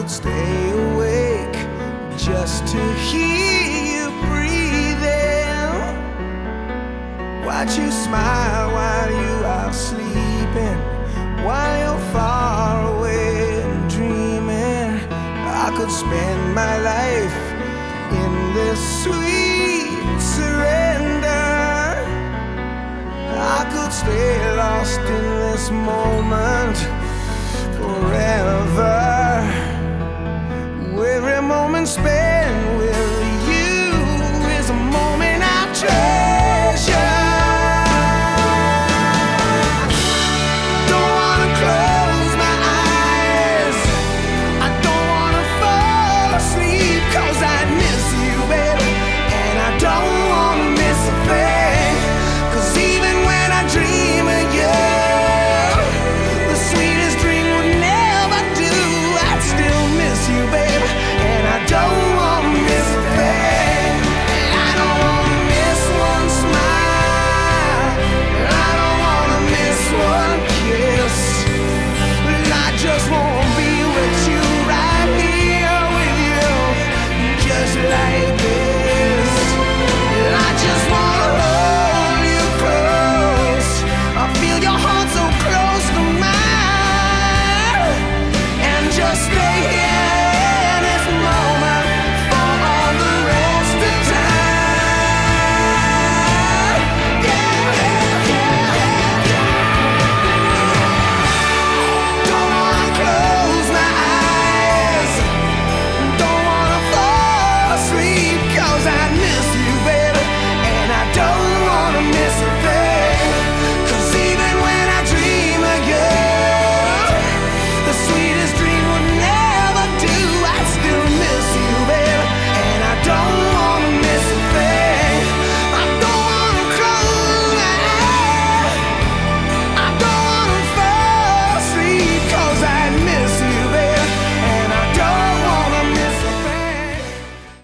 could stay awake just to hear you breathing. Watch you smile while you are sleeping, while you're far away and dreaming. I could spend my life in this sweet surrender. I could stay lost in this moment